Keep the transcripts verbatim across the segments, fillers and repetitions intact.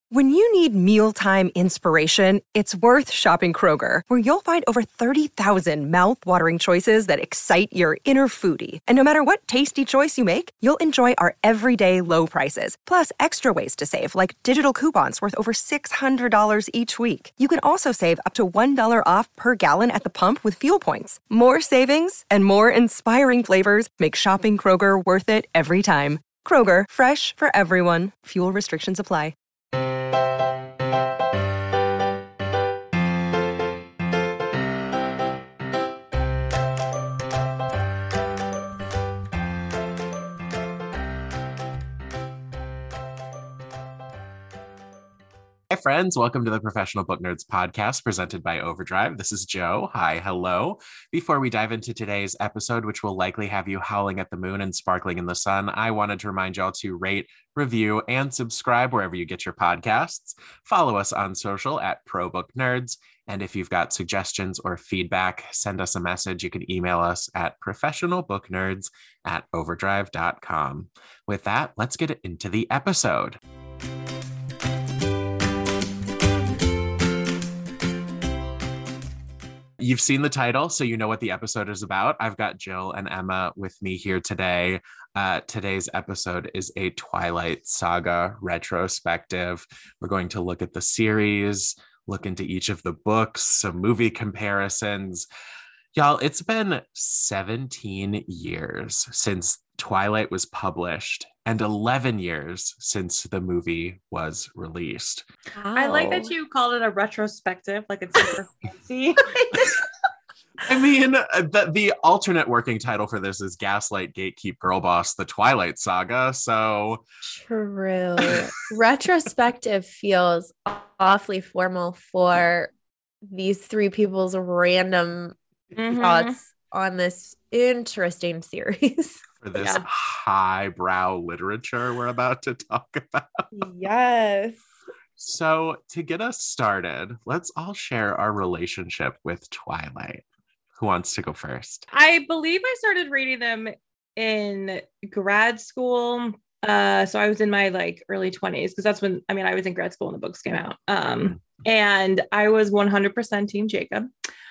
When you need mealtime inspiration, it's worth shopping Kroger, where you'll find over thirty thousand mouth-watering choices that excite your inner foodie. And no matter what tasty choice you make, you'll enjoy our everyday low prices, plus extra ways to save, like digital coupons worth over six hundred dollars each week. You can also save up to one dollar off per gallon at the pump with fuel points. More savings and more inspiring flavors make shopping Kroger worth it every time. Kroger, fresh for everyone. Fuel restrictions apply. Hi, friends. Welcome to the Professional Book Nerds podcast presented by Overdrive. This is Joe. Hi, hello. Before we dive into today's episode, which will likely have you howling at the moon and sparkling in the sun, I wanted to remind y'all to rate, review, and subscribe wherever you get your podcasts. Follow us on social at Pro Book Nerds. And if you've got suggestions or feedback, send us a message. You can email us at professionalbooknerds at overdrive dot com. With that, let's get into the episode. You've seen the title, so you know what the episode is about. I've got Jill and Emma with me here today. Uh, today's episode is a Twilight Saga retrospective. We're going to look at the series, look into each of the books, some movie comparisons. Y'all, it's been seventeen years since Twilight was published and eleven years since the movie was released. Wow. I like that you called it a retrospective, like it's super fancy. I mean, the, the alternate working title for this is Gaslight, Gatekeep, Girl Boss, The Twilight Saga, so... True. Retrospective feels awfully formal for these three people's random mm-hmm. thoughts on this interesting series. For this yeah. highbrow literature we're about to talk about. Yes. So to get us started, let's all share our relationship with Twilight. Who wants to go first? I believe I started reading them in grad school. Uh, so I was in my like early twenties because that's when, I mean, I was in grad school when the books came out. Um, and I was one hundred percent Team Jacob.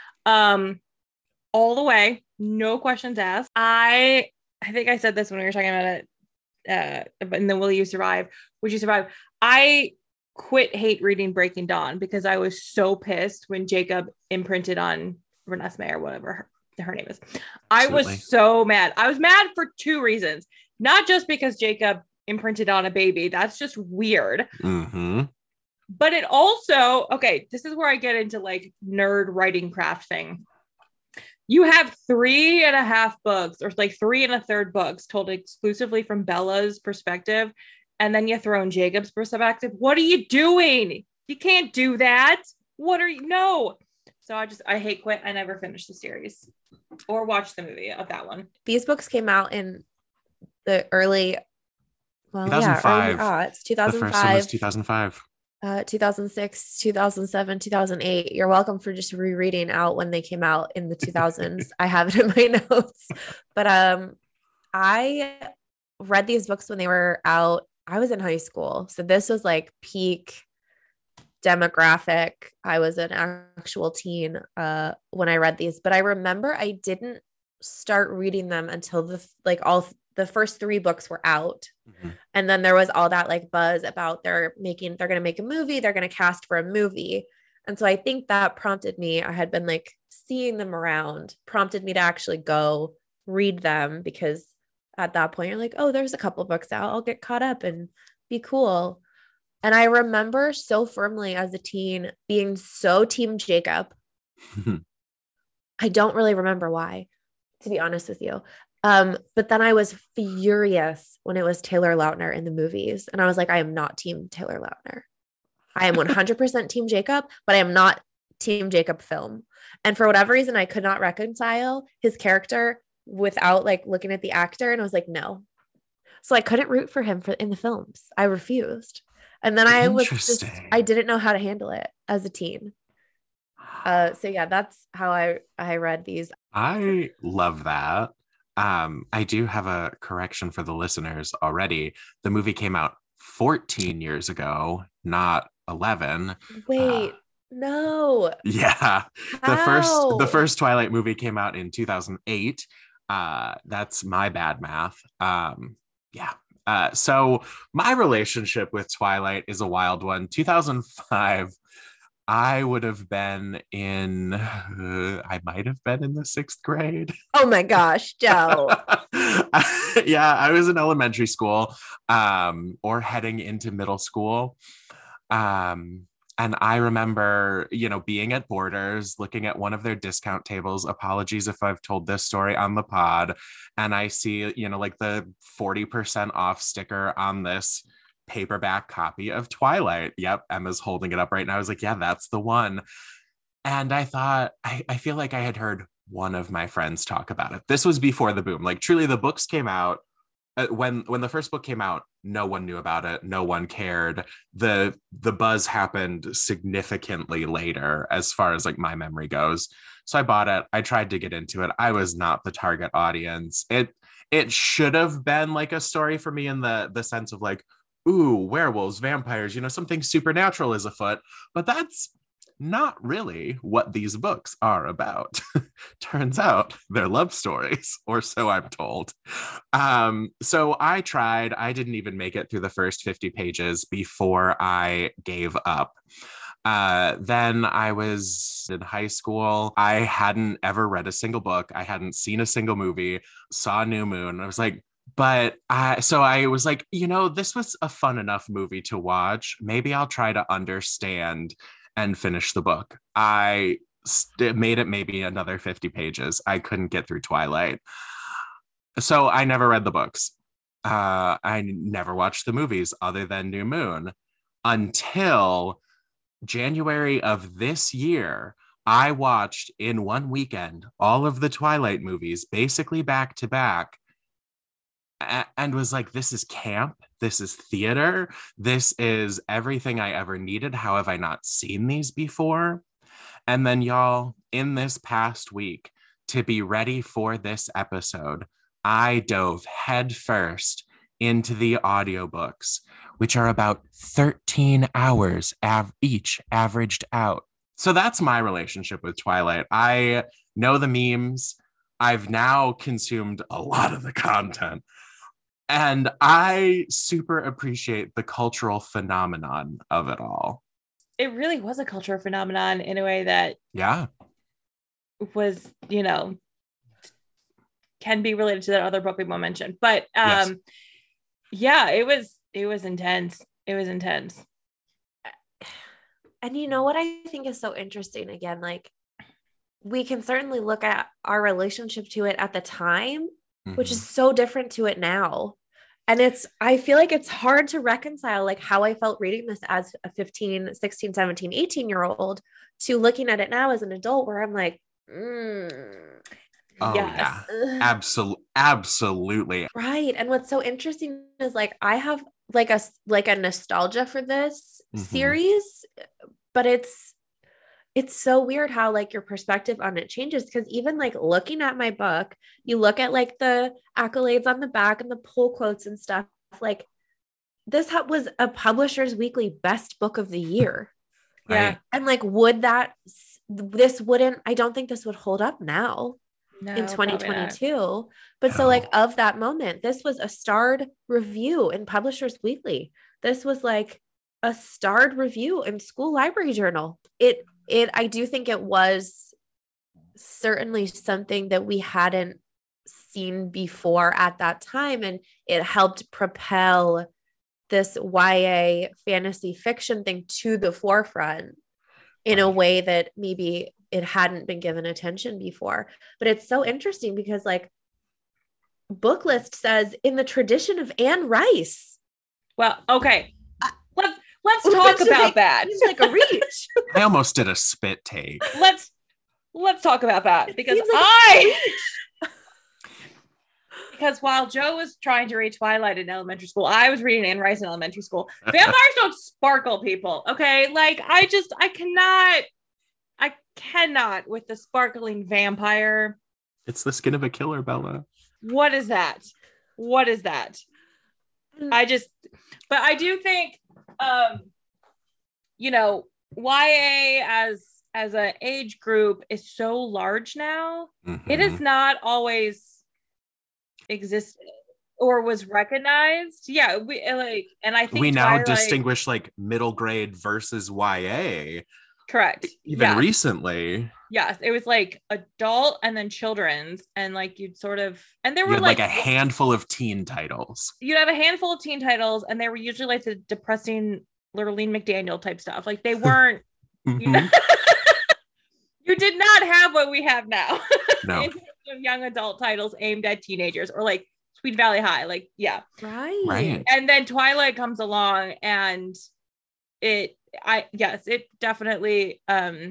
Um, all the way, no questions asked. I I think I said this when we were talking about it, uh, and then Will You Survive? Would You Survive? I quit hate reading Breaking Dawn because I was so pissed when Jacob imprinted on Renesmee or whatever her, her name is. I Absolutely. was so mad. I was mad for two reasons. Not just because Jacob imprinted on a baby. That's just weird. Mm-hmm. But it also, okay, this is where I get into like nerd writing craft thing. You have three and a half books or like three and a third books told exclusively from Bella's perspective. And then you throw in Jacob's perspective. What are you doing? You can't do that. What are you? No. So I just, I hate quit. I never finished the series or watched the movie of that one. These books came out in the early, well, two thousand five. Yeah, early aughts, two thousand five. The first one was two thousand five. Uh, two thousand six, two thousand seven, two thousand eight. You're welcome for just rereading out when they came out in the two thousands. I have it in my notes. But um, I read these books when they were out. I was in high school. So this was like peak demographic. I was an actual teen uh, when I read these. But I remember I didn't start reading them until the like all the first three books were out. Mm-hmm. And then there was all that like buzz about they're making, they're going to make a movie. They're going to cast for a movie. And so I think that prompted me. I had been like seeing them around, prompted me to actually go read them because at that point you're like, oh, there's a couple books out. I'll get caught up and be cool. And I remember so firmly as a teen being so Team Jacob. I don't really remember why, to be honest with you. Um, but then I was furious when it was Taylor Lautner in the movies. And I was like, I am not Team Taylor Lautner. I am one hundred percent Team Jacob, but I am not Team Jacob film. And for whatever reason, I could not reconcile his character without like looking at the actor. And I was like, no. So I couldn't root for him for in the films. I refused. And then I was just, I didn't know how to handle it as a teen. Uh, so yeah, that's how I, I read these. I love that. Um, I do have a correction for the listeners already. The movie came out fourteen years ago, not eleven. Wait, Uh, no. yeah. The How? first the first Twilight movie came out in two thousand eight. Uh, that's my bad math. Um, yeah. Uh, so my relationship with Twilight is a wild one. two thousand five, I would have been in, uh, I might have been in the sixth grade. Oh my gosh, Joe. Yeah, I was in elementary school, um, or heading into middle school. Um, and I remember, you know, being at Borders, looking at one of their discount tables. Apologies if I've told this story on the pod. And I see, you know, like the forty percent off sticker on this paperback copy of Twilight. Yep, Emma's holding it up right now. I was like, yeah, that's the one. And I thought, I, I feel like I had heard one of my friends talk about it. This was before the boom. Like, truly, the books came out. Uh, when when the first book came out, no one knew about it. No one cared. The the buzz happened significantly later, as far as like my memory goes. So I bought it. I tried to get into it. I was not the target audience. It it should have been like a story for me in the the sense of like, ooh, werewolves, vampires, you know, something supernatural is afoot. But that's not really what these books are about. Turns out they're love stories, or so I'm told. Um, so I tried. I didn't even make it through the first fifty pages before I gave up. Uh, then I was in high school. I hadn't ever read a single book. I hadn't seen a single movie, saw New Moon. I was like, but I, so I was like, you know, this was a fun enough movie to watch. Maybe I'll try to understand and finish the book. I st- made it maybe another fifty pages. I couldn't get through Twilight. So I never read the books. Uh, I never watched the movies other than New Moon until January of this year. I watched in one weekend all of the Twilight movies, basically back to back, and was like, this is camp. This is theater. This is everything I ever needed. How have I not seen these before? And then, y'all, in this past week, to be ready for this episode, I dove headfirst into the audiobooks, which are about thirteen hours av- each averaged out. So that's my relationship with Twilight. I know the memes. I've now consumed a lot of the content. And I super appreciate the cultural phenomenon of it all. It really was a cultural phenomenon in a way that yeah was, you know, can be related to that other book we won't mention. But um, yes. yeah, it was it was intense. It was intense. And you know what I think is so interesting? Again, like, we can certainly look at our relationship to it at the time, mm-hmm. which is so different to it now. And it's, I feel like it's hard to reconcile like how I felt reading this as a fifteen, sixteen, seventeen, eighteen year old to looking at it now as an adult where I'm like, mm, oh yes. yeah, absolutely. Absolutely. Right. And what's so interesting is like, I have like a, like a nostalgia for this mm-hmm. series, but it's, it's so weird how like your perspective on it changes. Because even like looking at my book, you look at like the accolades on the back and the pull quotes and stuff. Like this was a Publishers Weekly best book of the year. Right. Yeah. And like, would that, this wouldn't, I don't think this would hold up now no, in twenty twenty-two. But no. So like of that moment, this was a starred review in Publishers Weekly. This was like a starred review in School Library Journal. It, It, I do think it was certainly something that we hadn't seen before at that time. And it helped propel this Y A fantasy fiction thing to the forefront in a way that maybe it hadn't been given attention before. But it's so interesting because like Booklist says in the tradition of Anne Rice. Well, okay. Let's let's talk about like, that. Seems like a reach. I almost did a spit take. Let's let's talk about that because like I because while Joe was trying to read Twilight in elementary school, I was reading Anne Rice in elementary school. Vampires don't sparkle, people. Okay, like I just I cannot, I cannot with the sparkling vampire. It's the skin of a killer, Bella. What is that? What is that? I just, but I do think, um, you know, Y A as as an age group is so large now. Mm-hmm. It has not always existed or was recognized. Yeah, we like, and I think we now Twilight, distinguish like middle grade versus Y A. Correct. Even yes. recently. Yes, it was like adult and then children's, and like you'd sort of, and there you were had like, like a handful of teen titles. You'd have a handful of teen titles, and they were usually like the depressing Lurleen McDaniel type stuff. Like they weren't. Mm-hmm. You know, you did not have what we have now. No. In terms of young adult titles aimed at teenagers, or like Sweet Valley High. Like, yeah. Right. Right. And then Twilight comes along, and it, I, yes, it definitely, um,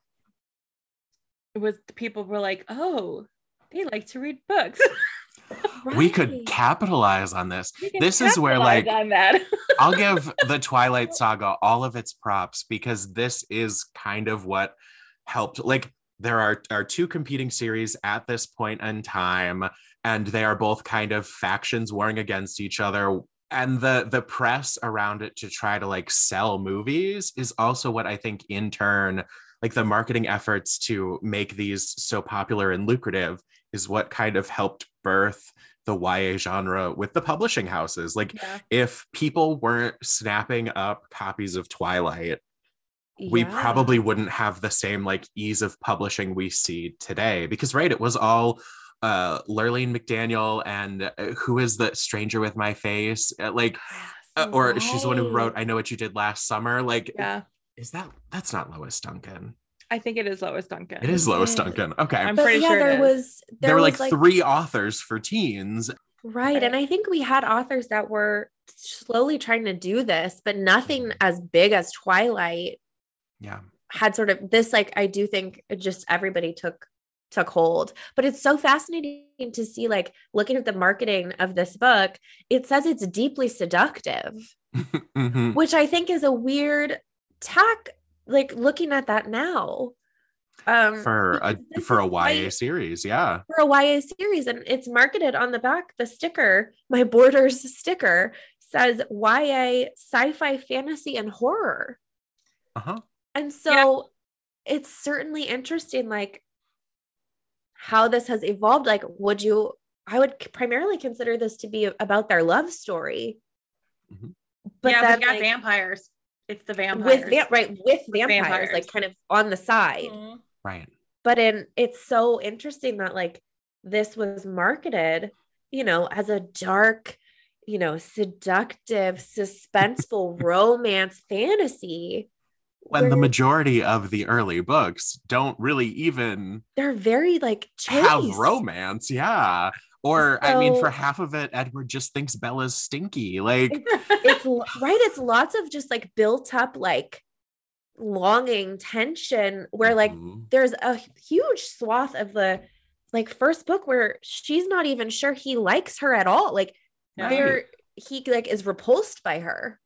it was, people were like, oh, they like to read books. Right. We could capitalize on this. This is where, like, on that. I'll give the Twilight Saga all of its props, because this is kind of what helped. Like, there are, are two competing series at this point in time, and they are both kind of factions warring against each other. And the the press around it to try to like sell movies is also what I think in turn, like the marketing efforts to make these so popular and lucrative is what kind of helped birth the Y A genre with the publishing houses. Like yeah. if people weren't snapping up copies of Twilight, yeah. we probably wouldn't have the same like ease of publishing we see today, because right, it was all uh Lurleen McDaniel and uh, who is the Stranger with My Face, uh, like uh, or right. she's the one who wrote I Know What You Did Last Summer. Like yeah is that that's not Lois Duncan? I think it is Lois Duncan. It is Lois Duncan. Okay, I'm but pretty yeah, sure there it was is. there, there were was like, like three authors for teens, right? right and I think we had authors that were slowly trying to do this, but nothing as big as Twilight yeah had sort of this, like I do think just everybody took took hold. But it's so fascinating to see, like looking at the marketing of this book, it says it's deeply seductive, mm-hmm. which I think is a weird tack, like looking at that now. Um, for a for a Y A quite, series, yeah. For a Y A series. And it's marketed on the back, the sticker, my Borders sticker says Y A sci-fi, fantasy, and horror. Uh-huh. And so yeah. it's certainly interesting, like how this has evolved. Like, would you, I would primarily consider this to be about their love story. Mm-hmm. But yeah, then, but you got like, vampires. It's the vampires. With, right, with vampires, vampires, like kind of on the side. Mm-hmm. Right. But in, it's so interesting that like this was marketed, you know, as a dark, you know, seductive, suspenseful romance fantasy. When the majority of the early books don't really even they're very like chaste. Have romance, yeah. Or so, I mean, for half of it, Edward just thinks Bella's stinky. Like it's, it's right. It's lots of just like built up like longing, tension, where like mm-hmm. there's a huge swath of the like first book where she's not even sure he likes her at all. Like right. there, he like is repulsed by her.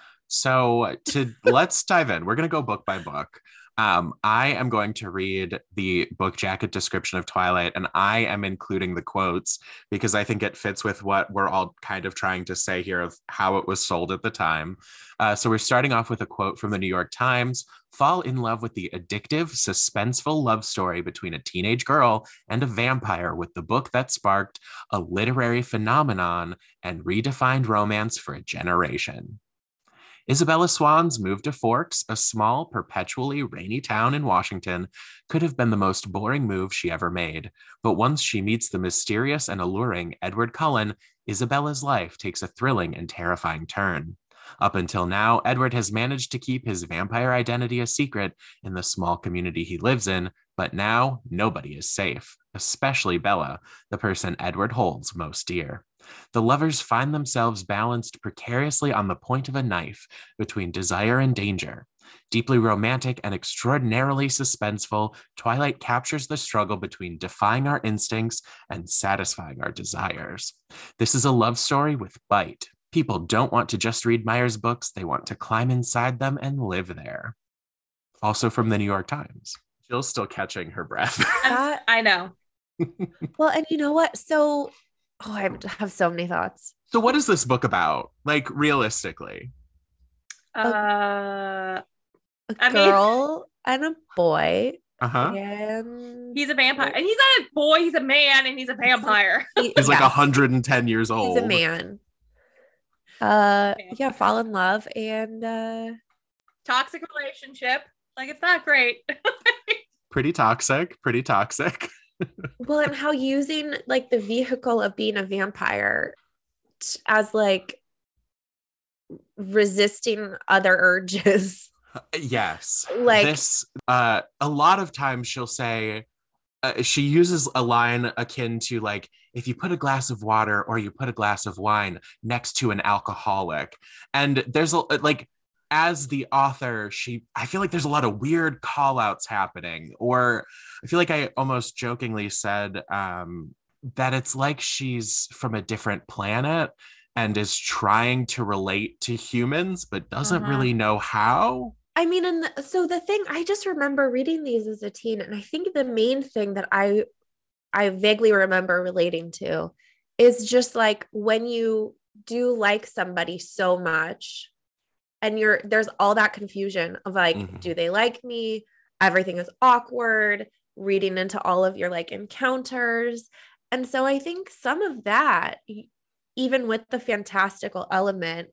So to let's dive in. We're going to go book by book. Um, I am going to read the book jacket description of Twilight, and I am including the quotes because I think it fits with what we're all kind of trying to say here of how it was sold at the time. Uh, so we're starting off with a quote from the New York Times. Fall in love with the addictive, suspenseful love story between a teenage girl and a vampire with the book that sparked a literary phenomenon and redefined romance for a generation. Isabella Swan's move to Forks, a small, perpetually rainy town in Washington, could have been the most boring move she ever made. But once she meets the mysterious and alluring Edward Cullen, Isabella's life takes a thrilling and terrifying turn. Up until now, Edward has managed to keep his vampire identity a secret in the small community he lives in, but now nobody is safe, especially Bella, the person Edward holds most dear. The lovers find themselves balanced precariously on the point of a knife between desire and danger. Deeply romantic and extraordinarily suspenseful, Twilight captures the struggle between defying our instincts and satisfying our desires. This is a love story with bite. People don't want to just read Meyer's books, they want to climb inside them and live there. Also from the New York Times. Jill's still catching her breath. I know. Well, and you know what? So Oh, I have so many thoughts. So what is this book about? Like, realistically? Uh, A I mean- girl and a boy. Uh-huh. And he's a vampire. And he's not a boy, he's a man, and he's a vampire. he- He's like yes, one hundred ten years old. he's a man. Uh, Vampire. yeah, fall in love and uh, Toxic relationship. Like, it's not great. Pretty toxic, pretty toxic. well, and how using like the vehicle of being a vampire t- as like resisting other urges. Yes. Like- this, uh, a lot of times she'll say, uh, she uses a line akin to like, if you put a glass of water or you put a glass of wine next to an alcoholic. And there's a, like, as the author, she, I feel like there's a lot of weird call outs happening, or I feel like I almost jokingly said um, that it's like she's from a different planet and is trying to relate to humans, but doesn't Uh-huh. really know how. I mean, and the, so the thing, I just remember reading these as a teen, and I think the main thing that I I vaguely remember relating to is just like when you do like somebody so much and you're there's all that confusion of like, Mhm. do they like me? Everything is awkward, reading into all of your like encounters. And so I think some of that, e- even with the fantastical element,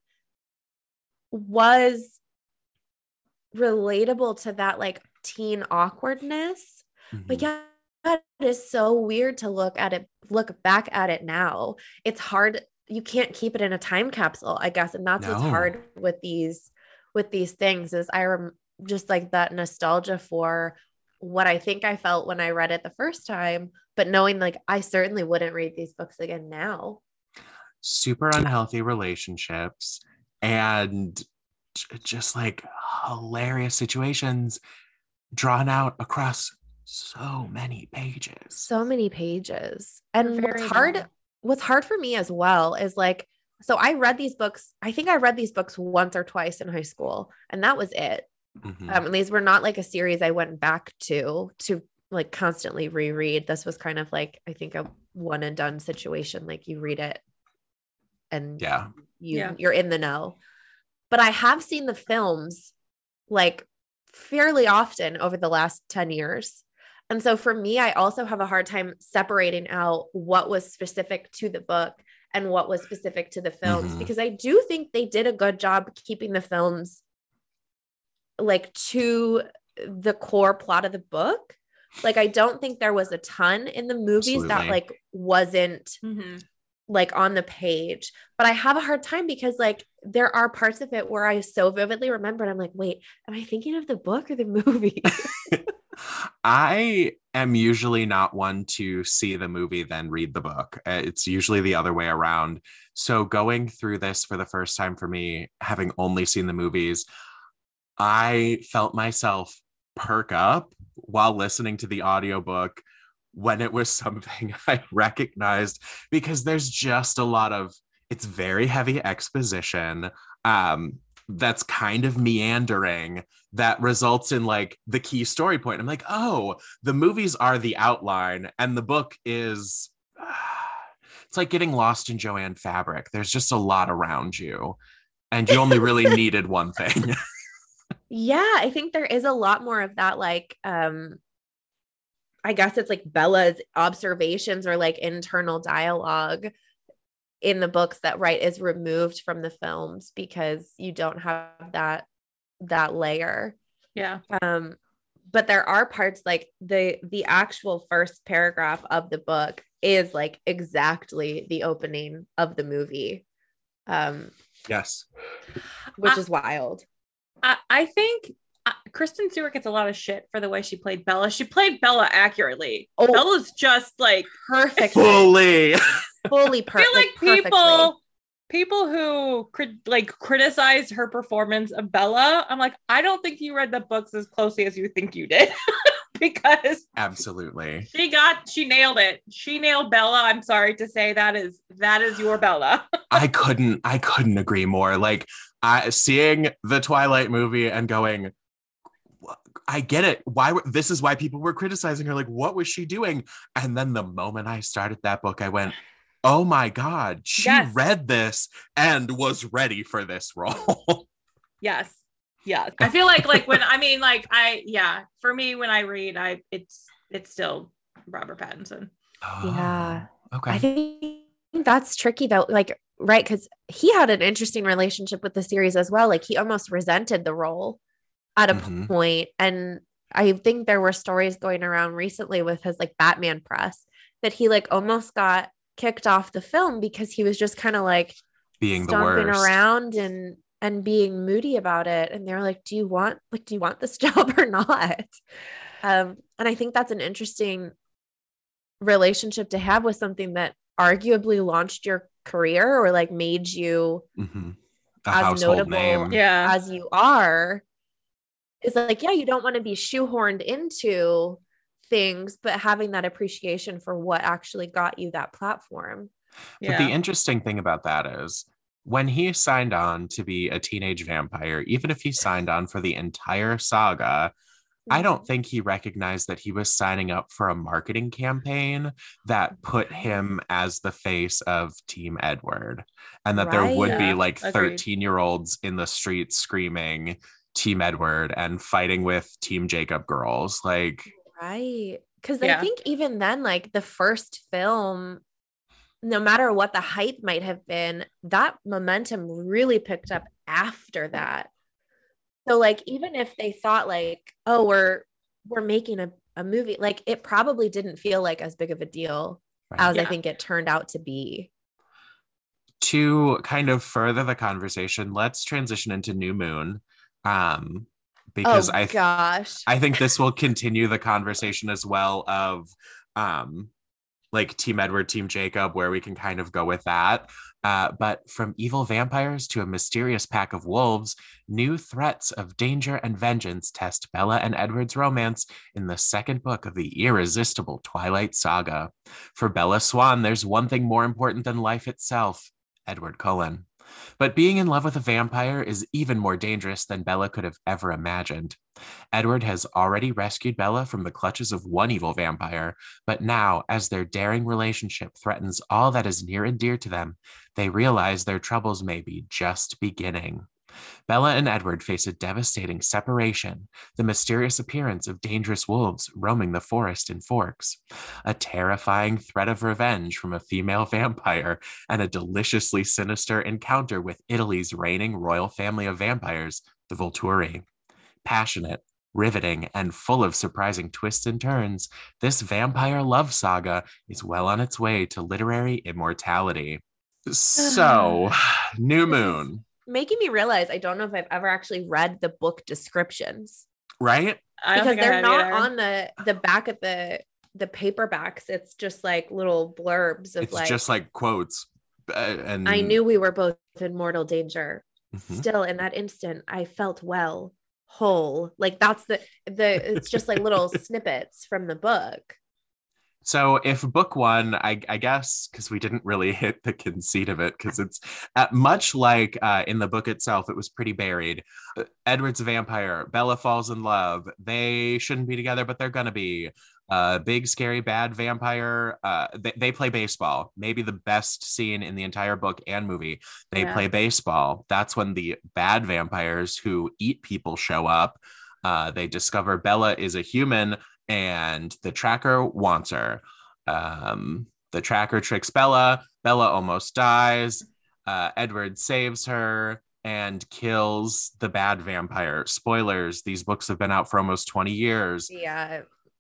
was relatable to that like teen awkwardness. But Mhm. yeah, it is so weird to look at it, look back at it now. It's hard. You can't keep it in a time capsule, I guess. And that's what's No. hard with these, with these things is I rem- just like that nostalgia for what I think I felt when I read it the first time, but knowing like I certainly wouldn't read these books again now. Super unhealthy relationships and j- just like hilarious situations drawn out across so many pages. So many pages. And They're what's very hard, long. what's hard for me as well is like, so I read these books, I think I read these books once or twice in high school, and that was it. Mhm. Um, and these were not like a series I went back to to like constantly reread. This was kind of like, I think, a one and done situation. Like you read it and Yeah. you Yeah. you're in the know. But I have seen the films like fairly often over the last ten years. And so for me, I also have a hard time separating out what was specific to the book and what was specific to the films, Mhm. because I do think they did a good job keeping the films like to the core plot of the book. Like, I don't think there was a ton in the movies that Absolutely. like wasn't Mhm. like on the page, but I have a hard time because like there are parts of it where I so vividly remember and I'm like, wait, am I thinking of the book or the movie? I am usually not one to see the movie, then read the book. Uh, It's usually the other way around. So going through this for the first time for me, having only seen the movies, I felt myself perk up while listening to the audiobook when it was something I recognized, because there's just a lot of, it's very heavy exposition. Um, that's kind of meandering that results in like the key story point. I'm like, oh, the movies are the outline and the book is, it's like getting lost in Joanne Fabric. There's just a lot around you and you only really needed one thing. Yeah, I think there is a lot more of that. Like, um, I guess it's like Bella's observations or like internal dialogue in the books that right is removed from the films because you don't have that that layer. Yeah. Um, but there are parts like the the actual first paragraph of the book is like exactly the opening of the movie, um, Yes. which I- is wild. I, I think uh, Kristen Stewart gets a lot of shit for the way she played Bella. She played Bella accurately. Oh. Bella's just like, Perfect, Fully. fully I feel perfect. like people, people who cri- like criticize her performance of Bella, I'm like, I don't think you read the books as closely as you think you did. Because Absolutely. she got, she nailed it. She nailed Bella. I'm sorry to say that is, that is your Bella. I couldn't, I couldn't agree more. Like, I seeing the Twilight movie and going, I get it. Why were, this is why people were criticizing her. Like, what was she doing? And then the moment I started that book, I went, Oh my God. She Yes. read this and was ready for this role. Yes. Yes. I feel like like when I mean like I yeah, for me when I read I it's it's still Robert Pattinson. Yeah. Oh, okay. I think that's tricky though. Like, right, because he had an interesting relationship with the series as well. Like he almost resented the role at a Mhm. point. And I think there were stories going around recently with his like Batman press that he like almost got kicked off the film because he was just kind of like Being the stomping worst. around and and being moody about it. And they're like, do you want like do you want this job or not? Um, and I think that's an interesting relationship to have with something that arguably launched your career or like made you Mm-hmm. A as household notable name. Yeah. as you are. Is like, yeah, you don't want to be shoehorned into things, but having that appreciation for what actually got you that platform. But Yeah. the interesting thing about that is when he signed on to be a teenage vampire, even if he signed on for the entire saga, I don't think he recognized that he was signing up for a marketing campaign that put him as the face of Team Edward, and that there would be Right. like Yeah, agreed. thirteen year olds in the streets screaming Team Edward and fighting with Team Jacob girls. Like, Right. Because I Yeah. think even then, like the first film, no matter what the hype might have been, that momentum really picked up after that. So like even if they thought like, oh, we're we're making a, a movie, like it probably didn't feel like as big of a deal Right. as I Yeah. think it turned out to be. To kind of further the conversation, let's transition into New Moon. Um, because Oh I th- gosh. I think this will continue the conversation as well of um like Team Edward, Team Jacob, where we can kind of go with that. Uh, but from evil vampires to a mysterious pack of wolves, new threats of danger and vengeance test Bella and Edward's romance in the second book of the irresistible Twilight Saga. For Bella Swan, there's one thing more important than life itself: Edward Cullen. But being in love with a vampire is even more dangerous than Bella could have ever imagined. Edward has already rescued Bella from the clutches of one evil vampire, but now, as their daring relationship threatens all that is near and dear to them, they realize their troubles may be just beginning. Bella and Edward face a devastating separation, the mysterious appearance of dangerous wolves roaming the forest in Forks, a terrifying threat of revenge from a female vampire, and a deliciously sinister encounter with Italy's reigning royal family of vampires, the Volturi. Passionate, riveting, and full of surprising twists and turns, this vampire love saga is well on its way to literary immortality. So, New This is- Moon. Making me realize I don't know if I've ever actually read the book descriptions Right? I don't because think I they're have not either. on the the back of the the paperbacks. It's just like little blurbs of It's like, just like quotes. Uh, and I knew we were both in mortal danger. Mhm. Still, in that instant, I felt well, whole. Like that's the the. It's just like little snippets from the book. So if book one, I, I guess, because we didn't really hit the conceit of it, because it's uh, much like uh, in the book itself, it was pretty buried. Uh, Edward's a vampire. Bella falls in love. They shouldn't be together, but they're going to be. Uh, big, scary, bad vampire. Uh, they, they play baseball. Maybe the best scene in the entire book and movie. They Yeah. play baseball. That's when the bad vampires who eat people show up. Uh, they discover Bella is a human and the tracker wants her. Um, the tracker tricks Bella. Bella almost dies. Uh, Edward saves her and kills the bad vampire. Spoilers, these books have been out for almost twenty years. Yeah.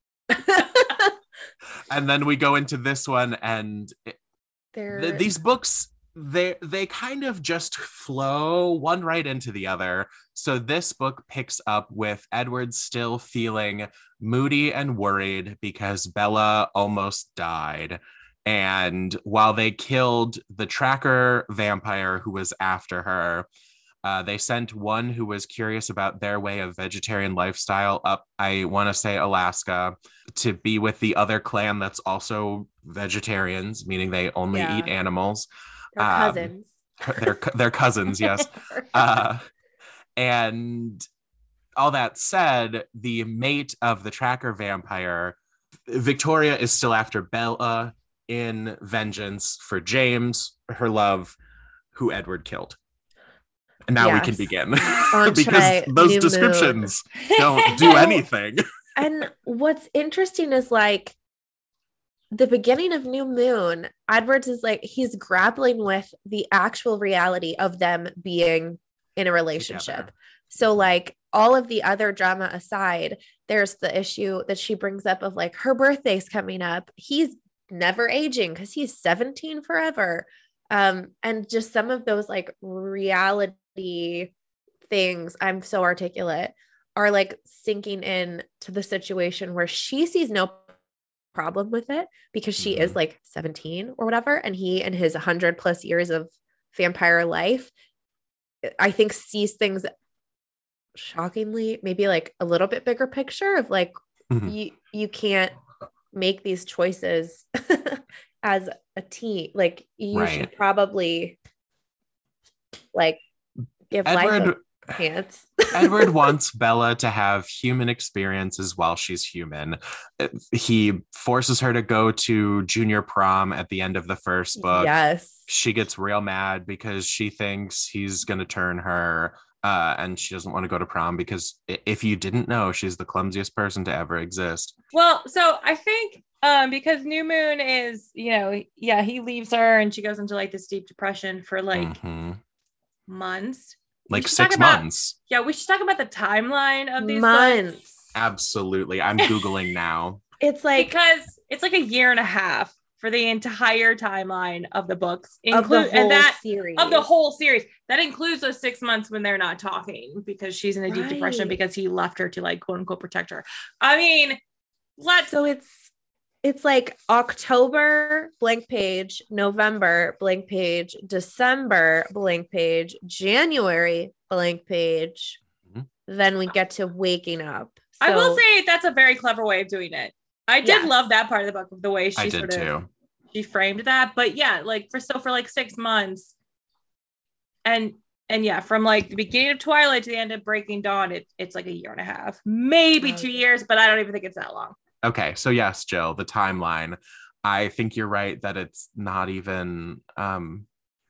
And then we go into this one, and it, They're th- these books, they they kind of just flow one right into the other. So this book picks up with Edward still feeling moody and worried because Bella almost died. And while they killed the tracker vampire who was after her, uh, they sent one who was curious about their way of vegetarian lifestyle up, I want to say Alaska, to be with the other clan that's also vegetarians, meaning they only Yeah. eat animals. they're Um, cousins. They're, they're cousins, yes. Uh, and all that said, the mate of the tracker vampire, Victoria, is still after Bella. in vengeance for James, her love, who Edward killed. And now yes. we can begin because those New descriptions Moon. Don't do anything. And what's interesting is like the beginning of New Moon, Edwards is like, he's grappling with the actual reality of them being in a relationship. Together. So like all of the other drama aside, there's the issue that she brings up of like her birthday's coming up. He's never aging because he's seventeen forever. Um, and just some of those like reality things, I'm so articulate, are like sinking in to the situation where she sees no problem with it because she mm-hmm. is like seventeen or whatever. And he, in his one hundred plus years of vampire life, I think sees things shockingly, maybe like a little bit bigger picture of like, mm-hmm. you, you can't make these choices as a teen. Like you right. should probably like give Edward, life a chance. Edward wants Bella to have human experiences while she's human. He forces her to go to junior prom at the end of the first book. Yes. She gets real mad because she thinks he's going to turn her. Uh, and she doesn't want to go to prom because if you didn't know, she's the clumsiest person to ever exist. Well, so I think um, because New Moon is, you know, yeah, he leaves her and she goes into like this deep depression for like mm-hmm. months. Like six about, months. Yeah, we should talk about the timeline of these months. Books. Absolutely. I'm Googling now. It's like because it's like a year and a half for the entire timeline of the books, include of the whole and that series of the whole series. That includes those six months when they're not talking because she's in a deep right. depression because he left her to like quote unquote protect her. I mean, let's. So it's it's like October blank page, November blank page, December blank page, January blank page. Mm-hmm. Then we get to waking up. So, I will say that's a very clever way of doing it. I did yes. love that part of the book, the way she I sort did of too. She framed that. But yeah, like for so for like six months, and and yeah, from like the beginning of Twilight to the end of Breaking Dawn, it, it's like a year and a half, maybe two years, but I don't even think it's that long. Okay, so yes, Jill, the timeline. I think you're right that it's not even um,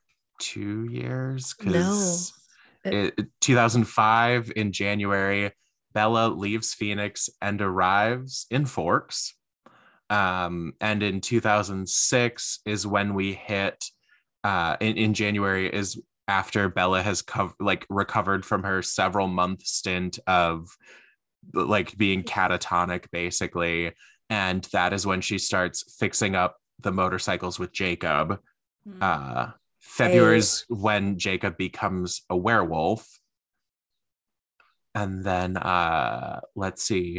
two years because no. two thousand five in January. Bella leaves Phoenix and arrives in Forks. Um, and in two thousand six is when we hit, uh, in, in January is after Bella has co- like recovered from her several month stint of like being catatonic, basically. And that is when she starts fixing up the motorcycles with Jacob. Mm. Uh, February is when Jacob becomes a werewolf. And then, uh, let's see,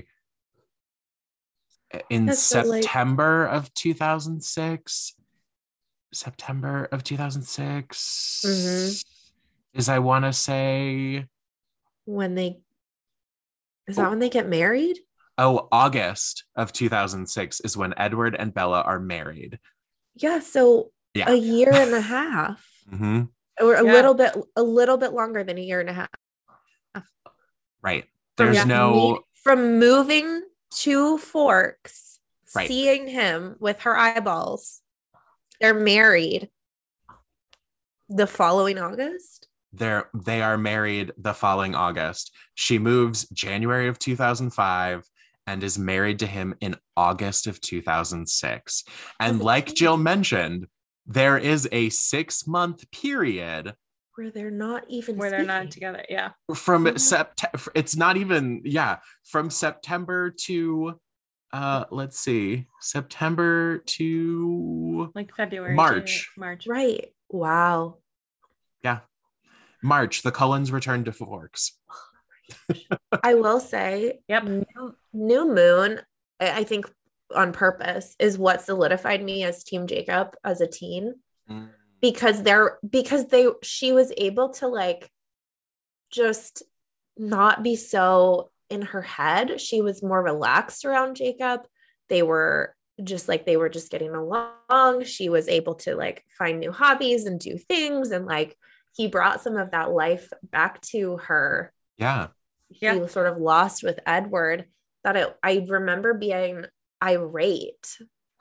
in That's September so of two thousand six, September of two thousand six, mm-hmm. is I want to say. When they, is that oh, when they get married? Oh, August of two thousand six is when Edward and Bella are married. Yeah, so yeah. a year and a half. mm-hmm. Or a yeah. little bit, a little bit longer than a year and a half. Right. There's from, no from moving to Forks, right. seeing him with her eyeballs. They're married the following August. They're they are married the following August. She moves January of two thousand five and is married to him in August of two thousand six. And like Jill mentioned, there is a six-month period where they're not even where speaking. they're not together. Yeah. From mm-hmm. September, it's not even, yeah, from September to, uh, let's see, September to like February, March. March. Right. Wow. Yeah. March, the Cullens return to Forks. I will say, yep. New, New Moon, I think on purpose, is what solidified me as Team Jacob as a teen. Mm. Because they're because they she was able to like just not be so in her head. She was more relaxed around Jacob. They were just like they were just getting along. She was able to like find new hobbies and do things, and like he brought some of that life back to her. Yeah. He yeah. was sort of lost with Edward. That it I remember being irate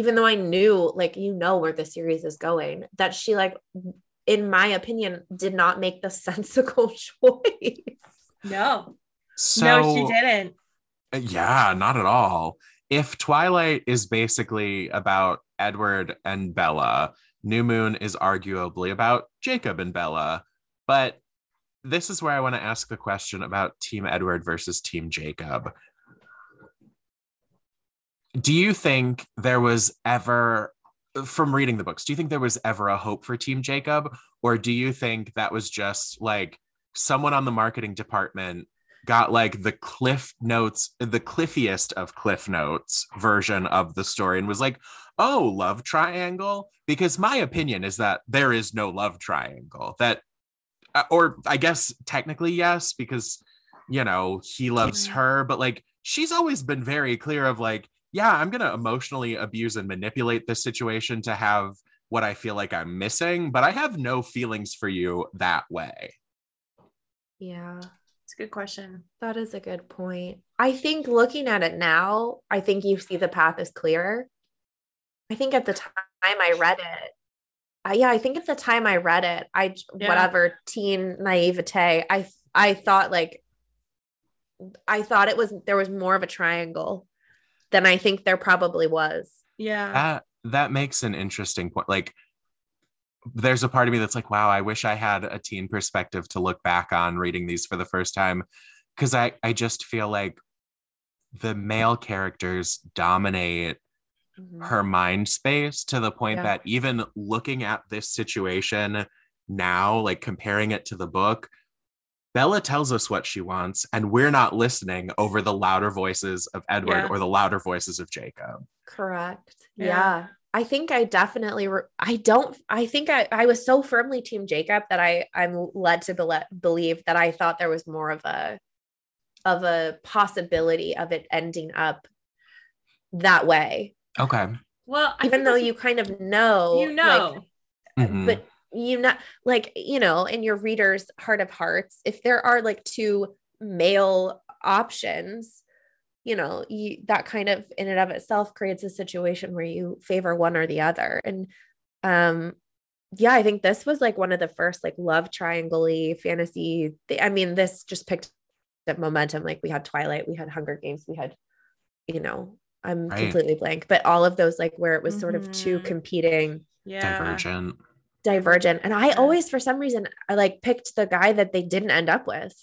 even though I knew, like, you know, where the series is going, that she, like, in my opinion, did not make the sensible choice. No. So, no, she didn't. Yeah, not at all. If Twilight is basically about Edward and Bella, New Moon is arguably about Jacob and Bella. But this is where I want to ask the question about Team Edward versus Team Jacob. Do you think there was ever, from reading the books, do you think there was ever a hope for Team Jacob? Or do you think that was just like someone on the marketing department got like the Cliff Notes, the cliffiest of Cliff Notes version of the story and was like, oh, love triangle? Because my opinion is that there is no love triangle. That, or I guess technically yes, because, you know, he loves her, but like, she's always been very clear of like, yeah, I'm going to emotionally abuse and manipulate this situation to have what I feel like I'm missing, but I have no feelings for you that way. Yeah. It's a good question. That is a good point. I think looking at it now, I think you see the path is clearer. I think at the time I read it, I, yeah, I think at the time I read it, I, yeah. whatever, teen naivete, I, I thought like, I thought it was, there was more of a triangle than I think there probably was. Yeah. That, that makes an interesting point. Like, there's a part of me that's like, wow, I wish I had a teen perspective to look back on reading these for the first time. Cause I, I just feel like the male characters dominate mm-hmm. her mind space to the point yeah. that even looking at this situation now, like comparing it to the book, Bella tells us what she wants, and we're not listening over the louder voices of Edward yeah. or the louder voices of Jacob. Correct. Yeah. yeah. I think I definitely, re- I don't, I think I, I was so firmly Team Jacob that I, I'm led to be- believe that I thought there was more of a, of a possibility of it ending up that way. Okay. Well, I even though you kind of know, you know, like, mm-hmm. but you not like, you know, in your reader's heart of hearts, if there are like two male options, you know, you, that kind of in and of itself creates a situation where you favor one or the other. And, um, yeah, I think this was like one of the first like love triangle-y fantasy. Th- I mean, this just picked up momentum. Like we had Twilight, we had Hunger Games, we had, you know, I'm right. completely blank, but all of those, like where it was mm-hmm. sort of two competing, yeah. divergent, divergent. And I always, for some reason, I like picked the guy that they didn't end up with.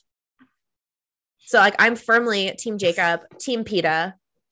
So like, I'm firmly Team Jacob, Team PETA.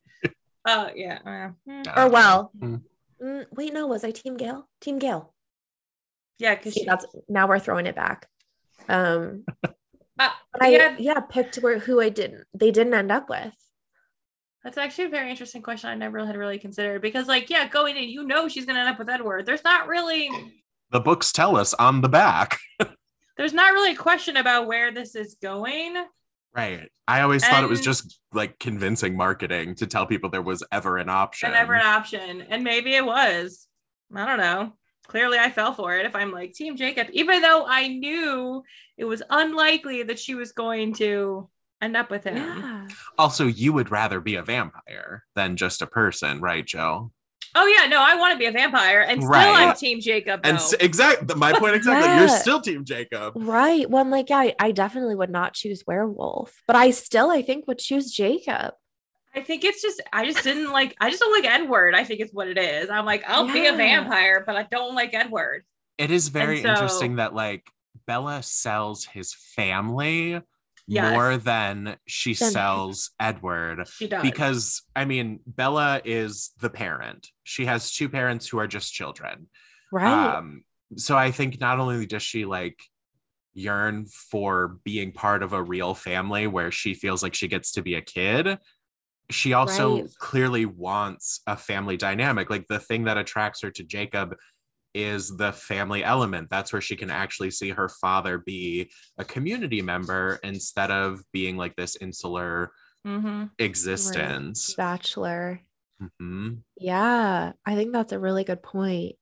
Oh yeah. Uh, or well, mm. Mm, wait, no, was I Team Gale? Team Gale. Yeah. Cause See, she... that's now we're throwing it back. Um, uh, but I, yeah. yeah, picked where, who I didn't, they didn't end up with. That's actually a very interesting question. I never had really considered because like, yeah, going in, you know, she's going to end up with Edward. There's not really. The books tell us on the back. There's not really a question about where this is going. Right. I always and, thought it was just like convincing marketing to tell people there was ever an option. And ever an option. And maybe it was. I don't know. Clearly I fell for it if I'm like Team Jacob, even though I knew it was unlikely that she was going to end up with him. Yeah. Also, you would rather be a vampire than just a person, right, Joe? Oh yeah, no, I want to be a vampire, and still right. I'm Team Jacob. Though. And s- exactly, my point exactly. Yeah. You're still Team Jacob, right? Well, like, yeah, I, I definitely would not choose werewolf, but I still, I think, would choose Jacob. I think it's just, I just didn't like, I just don't like Edward. I think it's what it is. I'm like, I'll yeah. be a vampire, but I don't like Edward. It is very so, interesting that like Bella sells his family. Yes. More than she then, sells Edward. She does. Because, I mean, Bella is the parent. She has two parents who are just children. Right. Um, so I think not only does she, like, yearn for being part of a real family where she feels like she gets to be a kid, she also right. clearly wants a family dynamic. Like, the thing that attracts her to Jacob is the family element. That's where she can actually see her father be a community member instead of being like this insular mm-hmm. existence. Right. Bachelor. Mm-hmm. Yeah, I think that's a really good point.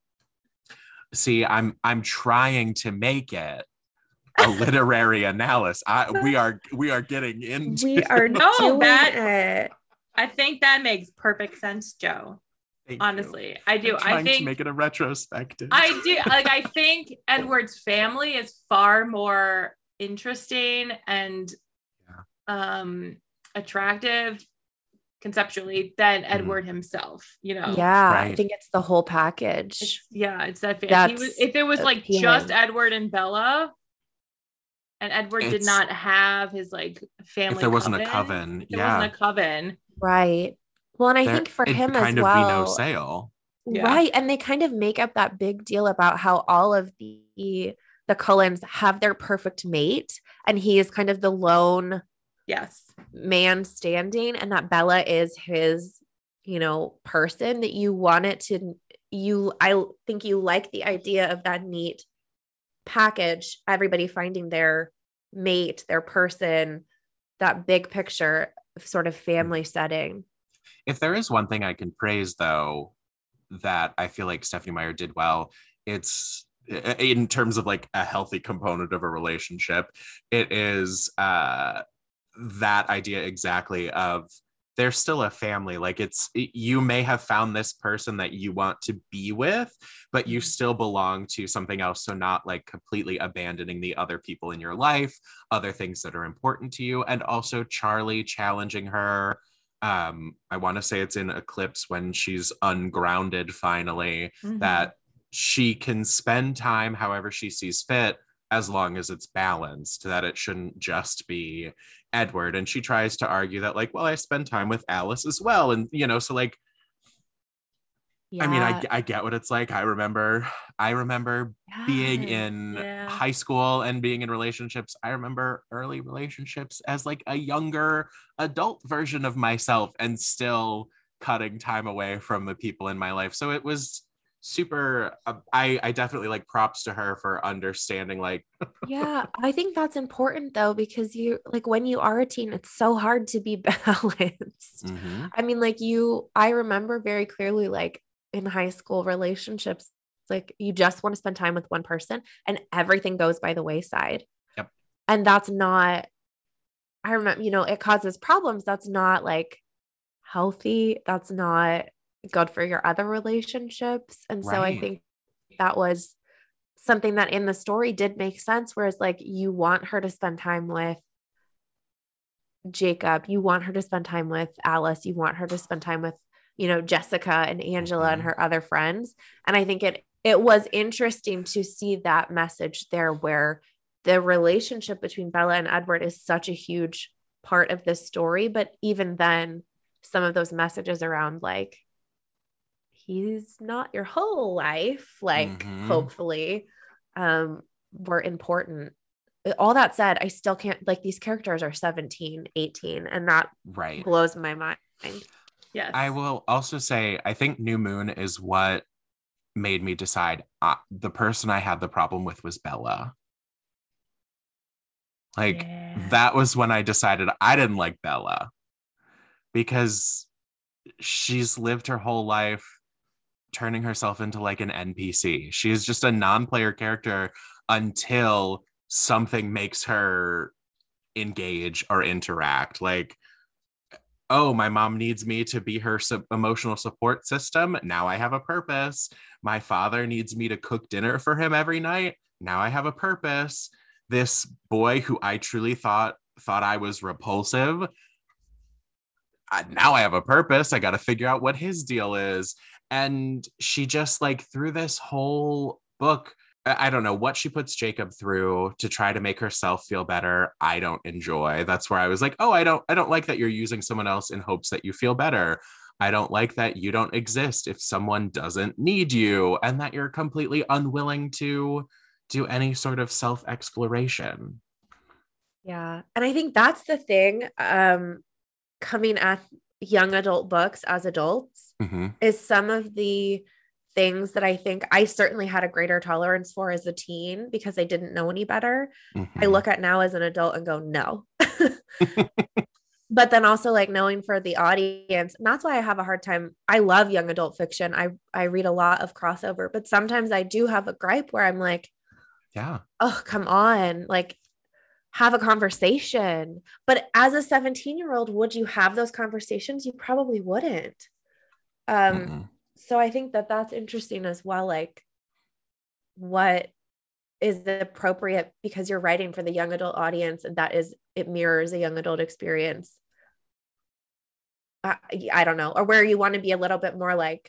See, I'm I'm trying to make it a literary analysis. I we are we are getting into we are no doing that it. I think that makes perfect sense, Joe. Thank Honestly, you. I do. I'm trying I think to make it a retrospective. I do. Like, I think Edward's family is far more interesting and yeah. um, attractive conceptually than mm-hmm. Edward himself, you know? Yeah. Right. I think it's the whole package. It's, yeah. It's that. If, he was, if it was like appealing. Just Edward and Bella, and Edward it's, did not have his like family. If there wasn't coven, a coven, if there yeah. wasn't a coven. Right. Well, and I there, think for him as kind of well, be no sale. Yeah. Right. And they kind of make up that big deal about how all of the the Cullens have their perfect mate, and he is kind of the lone yes man standing, and that Bella is his, you know, person that you want it to you I think you like the idea of that neat package, everybody finding their mate, their person, that big picture sort of family setting. If there is one thing I can praise, though, that I feel like Stephenie Meyer did well, it's in terms of like a healthy component of a relationship, it is uh, that idea exactly of they're still a family. Like it's, you may have found this person that you want to be with, but you still belong to something else. So not like completely abandoning the other people in your life, other things that are important to you. And also Charlie challenging her. Um, I want to say it's in Eclipse when she's ungrounded finally, mm-hmm. that she can spend time however she sees fit, as long as it's balanced, that it shouldn't just be Edward. And she tries to argue that like, well, I spend time with Alice as well. And, you know, so like, yeah. I mean, I, I get what it's like. I remember, I remember yeah. being in yeah. high school and being in relationships. I remember early relationships as like a younger adult version of myself and still cutting time away from the people in my life. So it was super, uh, I, I definitely like props to her for understanding like. Yeah, I think that's important though, because you like when you are a teen, it's so hard to be balanced. Mm-hmm. I mean, like you, I remember very clearly like in high school relationships, like you just want to spend time with one person and everything goes by the wayside. Yep. And that's not, I remember, you know, it causes problems. That's not like healthy. That's not good for your other relationships. And so right. I think that was something that in the story did make sense. Whereas like you want her to spend time with Jacob, you want her to spend time with Alice, you want her to spend time with, you know, Jessica and Angela mm-hmm. and her other friends. And I think it, it was interesting to see that message there where the relationship between Bella and Edward is such a huge part of this story. But even then, some of those messages around like, he's not your whole life, like mm-hmm. hopefully um, were important. All that said, I still can't, like these characters are seventeen, eighteen, and that right. blows my mind. Yes. I will also say, I think New Moon is what made me decide uh, the person I had the problem with was Bella. Like yeah. that was when I decided I didn't like Bella because she's lived her whole life turning herself into like an N P C. She is just a non-player character until something makes her engage or interact. Like, oh, my mom needs me to be her su- emotional support system. Now I have a purpose. My father needs me to cook dinner for him every night. Now I have a purpose. This boy who I truly thought thought I was repulsive, I, now I have a purpose. I got to figure out what his deal is. And she just like through this whole book, I don't know what she puts Jacob through to try to make herself feel better. I don't enjoy. That's where I was like, oh, I don't, I don't like that you're using someone else in hopes that you feel better. I don't like that you don't exist if someone doesn't need you and that you're completely unwilling to do any sort of self-exploration. Yeah. And I think that's the thing, um, coming at young adult books as adults mm-hmm. is some of the things that I think I certainly had a greater tolerance for as a teen because I didn't know any better. Mm-hmm. I look at now as an adult and go, no. But then also like knowing for the audience, and that's why I have a hard time. I love young adult fiction. I, I read a lot of crossover, but sometimes I do have a gripe where I'm like, yeah, oh, come on. Like have a conversation. But as a seventeen year old, would you have those conversations? You probably wouldn't. Um, mm-hmm. so I think that that's interesting as well. Like, what is appropriate, because you're writing for the young adult audience, and that is, it mirrors a young adult experience. I, I don't know, or where you want to be a little bit more like,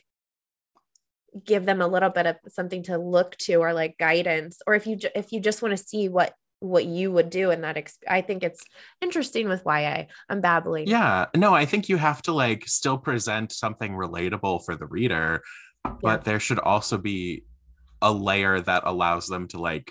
give them a little bit of something to look to, or like guidance, or if you ju- if you just want to see what what you would do in that exp- I think it's interesting with Y A. I'm babbling. Yeah, no, I think you have to like still present something relatable for the reader, but Yeah. there should also be a layer that allows them to like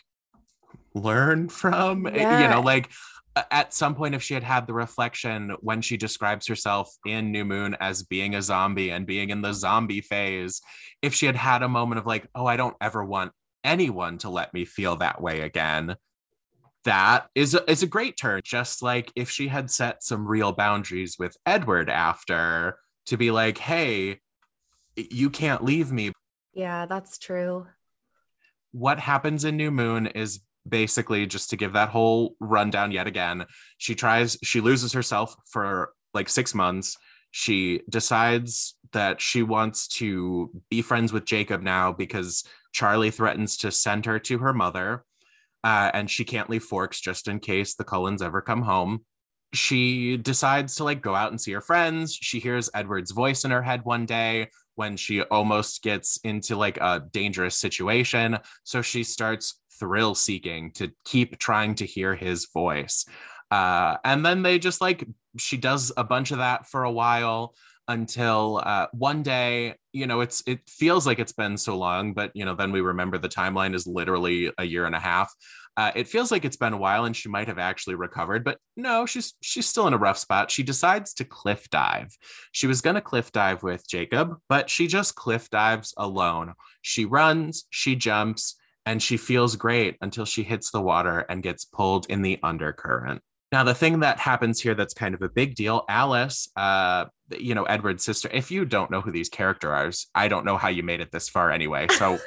learn from, Yeah. you know, like at some point, if she had had the reflection when she describes herself in New Moon as being a zombie and being in the zombie phase, if she had had a moment of like, oh, I don't ever want anyone to let me feel that way again, that is a, is a great turn. Just like if she had set some real boundaries with Edward after, to be like, hey, you can't leave me. Yeah, that's true. What happens in New Moon is basically, just to give that whole rundown yet again, she tries, she loses herself for like six months. She decides that she wants to be friends with Jacob now because Charlie threatens to send her to her mother. Uh, and she can't leave Forks just in case the Cullens ever come home. She decides to like go out and see her friends. She hears Edward's voice in her head one day when she almost gets into like a dangerous situation. So she starts thrill seeking to keep trying to hear his voice. Uh, and then they just like, she does a bunch of that for a while until uh, one day, you know, it's, it feels like it's been so long, but, you know, then we remember the timeline is literally a year and a half. Uh, it feels like it's been a while and she might have actually recovered, but no, she's she's still in a rough spot. She decides to cliff dive. She was going to cliff dive with Jacob, but she just cliff dives alone. She runs, she jumps, and she feels great until she hits the water and gets pulled in the undercurrent. Now, the thing that happens here that's kind of a big deal, Alice, uh, you know, Edward's sister, if you don't know who these characters are, I don't know how you made it this far anyway. So...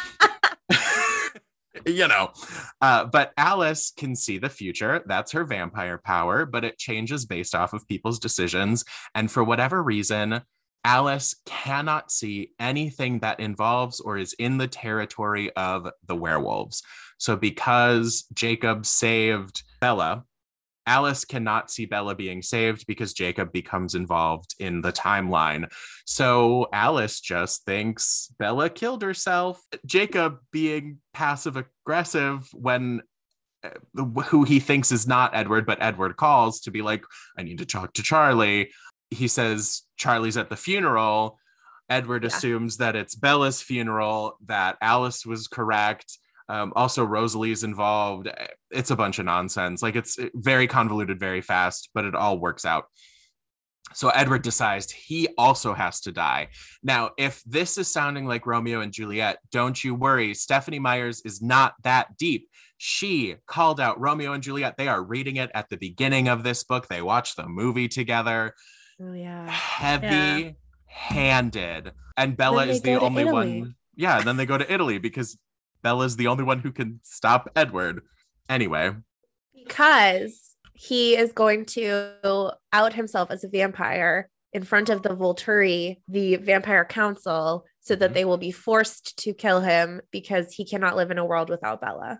you know, uh, but Alice can see the future. That's her vampire power, but it changes based off of people's decisions. And for whatever reason, Alice cannot see anything that involves or is in the territory of the werewolves. So because Jacob saved Bella, Alice cannot see Bella being saved because Jacob becomes involved in the timeline. So Alice just thinks Bella killed herself. Jacob, being passive aggressive when uh, who he thinks is not Edward, but Edward calls to be like, I need to talk to Charlie. He says Charlie's at the funeral. Edward yeah. assumes that it's Bella's funeral, that Alice was correct. Um, also, Rosalie's involved. It's a bunch of nonsense. Like, it's very convoluted, very fast, but it all works out. So Edward decides he also has to die. Now, if this is sounding like Romeo and Juliet, don't you worry. Stephenie Meyers is not that deep. She called out Romeo and Juliet. They are reading it at the beginning of this book. They watched the movie together. Oh, yeah. Heavy handed. And Bella is the only one. Yeah, and then they go to Italy because Bella's the only one who can stop Edward. Anyway. Because he is going to out himself as a vampire in front of the Volturi, the vampire council, so that mm-hmm. they will be forced to kill him because he cannot live in a world without Bella.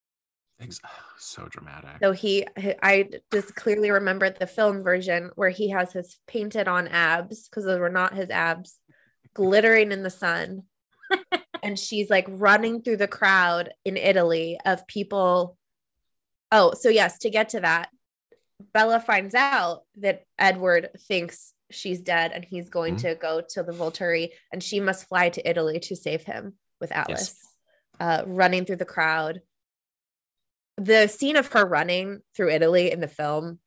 So dramatic. So he, I just clearly remembered the film version where he has his painted on abs, because those were not his abs, glittering in the sun. And she's like running through the crowd in Italy of people. Oh, so yes, to get to that, Bella finds out that Edward thinks she's dead and he's going mm-hmm. to go to the Volturi, and she must fly to Italy to save him with Alice, yes. uh, running through the crowd. The scene of her running through Italy in the film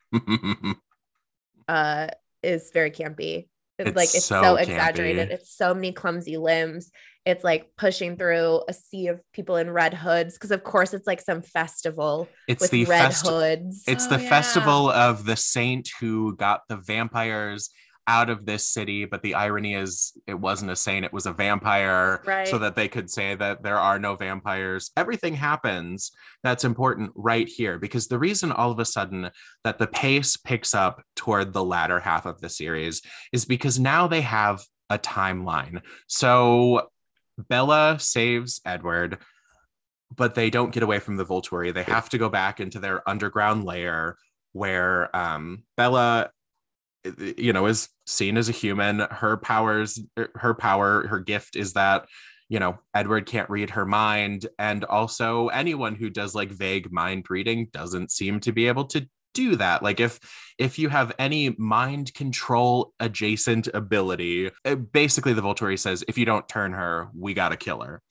uh, is very campy. It's, it's like, it's so, so exaggerated. It's so many clumsy limbs. It's like pushing through a sea of people in red hoods. Cause of course it's like some festival it's with the red festi- hoods. It's oh, the yeah. festival of the saint who got the vampires out of this city. But the irony is it wasn't a saint, it was a vampire, right. So that they could say that there are no vampires. Everything happens that's important right here, because the reason all of a sudden that the pace picks up toward the latter half of the series is because now they have a timeline. So Bella saves Edward, but they don't get away from the Volturi. They have to go back into their underground lair where um, Bella, you know, is seen as a human. Her powers, her power, her gift is that, you know, Edward can't read her mind. And also anyone who does like vague mind reading doesn't seem to be able to do that. Like if if you have any mind control adjacent ability, basically the Volturi says, if you don't turn her, we gotta kill her.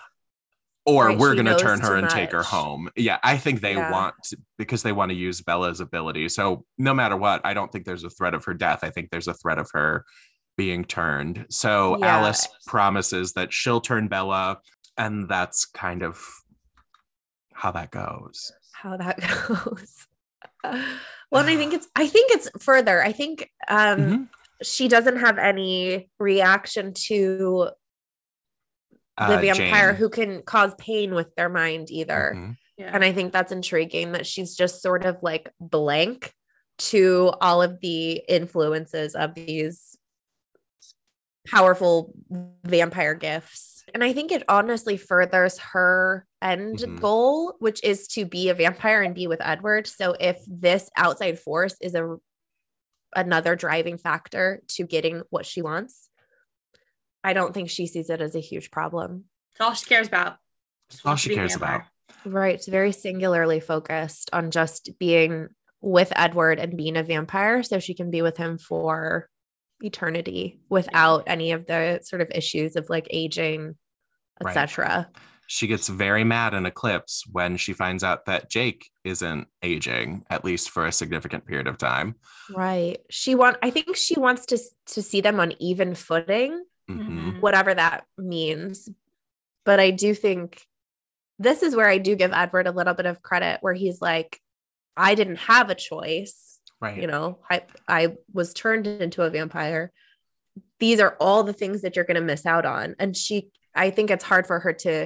Or right, we're going to turn her and much. take her home. Yeah, I think they yeah. want to, because they want to use Bella's ability. So no matter what, I don't think there's a threat of her death. I think there's a threat of her being turned. So yeah. Alice promises that she'll turn Bella, and that's kind of how that goes. How that goes. Well, and I think it's, I think it's further. I think um, mm-hmm. she doesn't have any reaction to the uh, vampire Jane. Who can cause pain with their mind either. Mm-hmm. Yeah. And I think that's intriguing that she's just sort of like blank to all of the influences of these powerful vampire gifts. And I think it honestly furthers her end mm-hmm. goal, which is to be a vampire and be with Edward. So if this outside force is a another driving factor to getting what she wants, I don't think she sees it as a huge problem. It's all she cares about. It's all she cares about. Right. It's very singularly focused on just being with Edward and being a vampire so she can be with him for eternity without any of the sort of issues of like aging, et cetera. Right. She gets very mad in Eclipse when she finds out that Jake isn't aging, at least for a significant period of time. Right. She want, I think she wants to, to see them on even footing. Mm-hmm. Whatever that means. But I do think this is where I do give Edward a little bit of credit, where he's like, I didn't have a choice. Right. You know, I, I was turned into a vampire. These are all the things that you're going to miss out on. And she, I think it's hard for her to,